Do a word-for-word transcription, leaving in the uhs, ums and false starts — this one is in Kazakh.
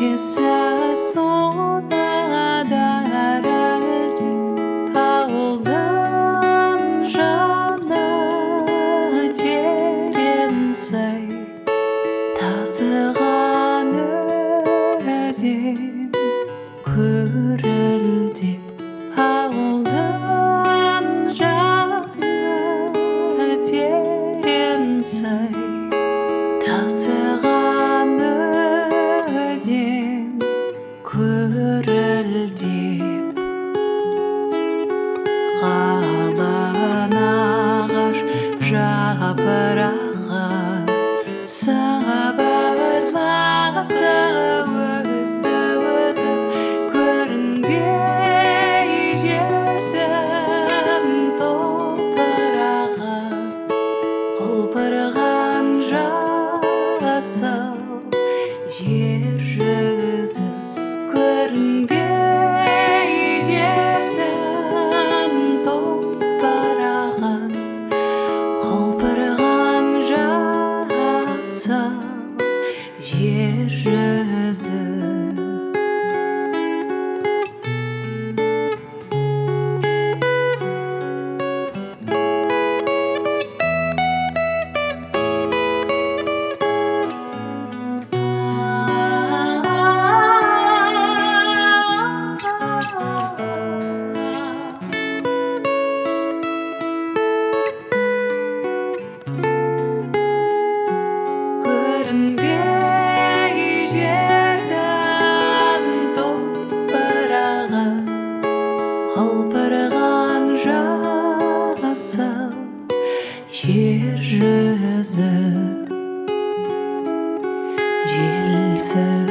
тасыған өзен көрілдеп ауылдың жаны терең-сай. Тасыған өзен көрілдеп қалың ағаш жапырағы сыбырлағысы өзді-өзі көрінбей жердің топырағы. Құлпырған жасыл жер жүзі көрінбей жердің топырағы. Құлпырған жасыл жер жүзі. Құлпырған жасыл жер жүзі. Желсіз